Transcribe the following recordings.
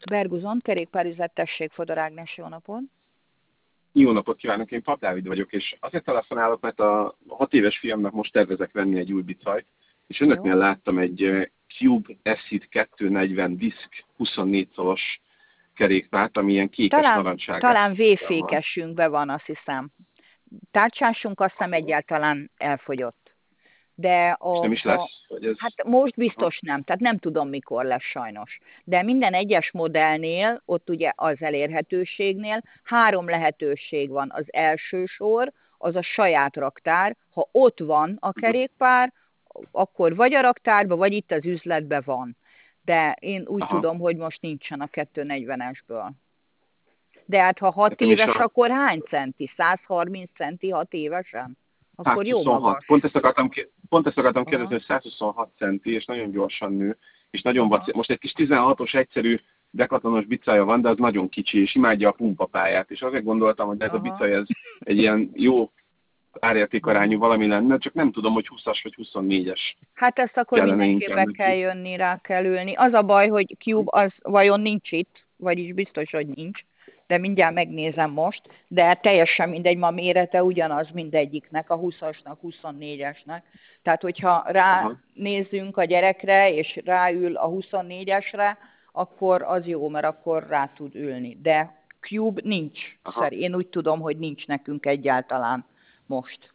Berguzon, kerékpárüzlet, tessék, Fodor Ágnes, jó napot! Jó napot kívánok, én Pap Dávid vagyok, és azért telefonálok, mert a 6 éves fiamnak most tervezek venni egy új bicajt, és önöknél Jó. láttam egy Cube Acid 240 disk 24 szolos kerékpárt, ami ilyen kékes narancságás. Talán V-fékesünkben van, azt hiszem. Tárcsásunk azt hiszem egyáltalán elfogyott. De És nem is lesz? hát most biztos nem, tehát nem tudom mikor lesz sajnos. De minden egyes modellnél, ott ugye az elérhetőségnél 3 lehetőség van. Az első sor, az a saját raktár. Ha ott van a kerékpár, akkor vagy a raktárban, vagy itt az üzletben van. De én úgy tudom, hogy most nincsen a 240-esből. De hát ha 6 éves, akkor hány centi? 130 centi 6 évesen? Akkor 126. jó magas. Pont ezt akartam kérdezni, hogy 126 centi, és nagyon gyorsan nő, és nagyon vaci. Most egy kis 16-os egyszerű deklatonos bicája van, de az nagyon kicsi, és imádja a pumpapályát. És azért gondoltam, hogy ez a bicaj ez egy ilyen jó árértékarányú valami lenne, csak nem tudom, hogy 20-as vagy 24-es. Hát ezt akkor mindenképpen kell jönni, rá kell ülni. Az a baj, hogy Cube az vajon nincs itt, vagyis biztos, hogy nincs, de mindjárt megnézem most, de teljesen mindegy, ma mérete ugyanaz mindegyiknek, a 20-asnak, 24-esnek. Tehát, hogyha ránézzünk a gyerekre, és ráül a 24-esre, akkor az jó, mert akkor rá tud ülni. De Cube nincs. Én úgy tudom, hogy nincs nekünk egyáltalán most.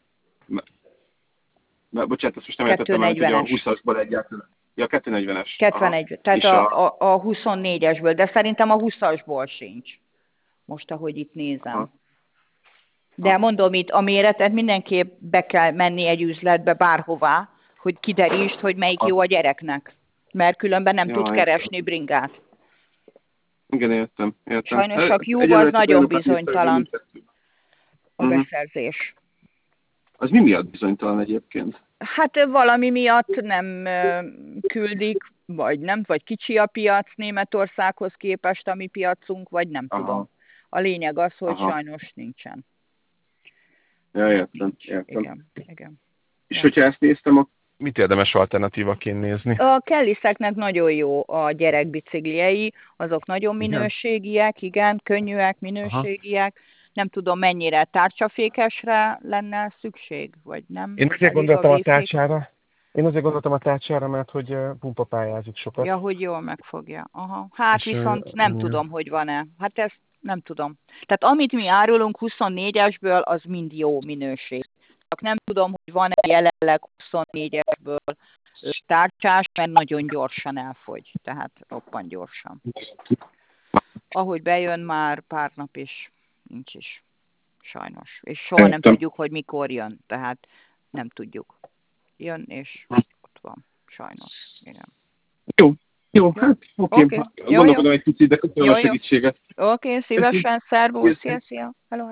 Bocsánat, ezt most nem értettem, mert ugye a 20-asból egyáltalán. Ja, 240-es. 240, tehát a 24-esből, de szerintem a 20-asból sincs. Most, ahogy itt nézem. De mondom, itt a méretet mindenképp be kell menni egy üzletbe bárhová, hogy kiderítsd, hogy melyik jó a gyereknek. Mert különben nem tud keresni bringát. Igen, értem. Sajnos a Cube az nagyon bizonytalan a beszerzés. Az mi miatt bizonytalan egyébként? Hát valami miatt nem küldik, vagy kicsi a piac Németországhoz képest a mi piacunk, vagy nem tudom. A lényeg az, hogy sajnos nincsen. Ja, értem. Igen. És hogyha ezt néztem, mit érdemes alternatívaként nézni? A Kellyseknek nagyon jó a gyerekbicikliei, azok nagyon minőségiek, igen, könnyűek, minőségiek. Nem tudom, mennyire tárcsafékesre lenne szükség, vagy nem. Én azért gondoltam a tárcsára, mert hogy pumpapályázik sokat. Ja, hogy jól megfogja. Hát és viszont nem tudom, hogy van-e. Hát ezt nem tudom. Tehát amit mi árulunk 24-esből, az mind jó minőség. Csak nem tudom, hogy van-e jelenleg 24-esből tárcsás, mert nagyon gyorsan elfogy. Tehát roppant gyorsan. Ahogy bejön, már pár nap is nincs is. Sajnos. És soha nem tudjuk, hogy mikor jön. Tehát nem tudjuk. Jön, és ott van. Sajnos. Igen. Jó, hát oké. Gondolkodom egy picit, de köszönöm a segítséget. Oké, szívesen, szervusz, szia. Hello.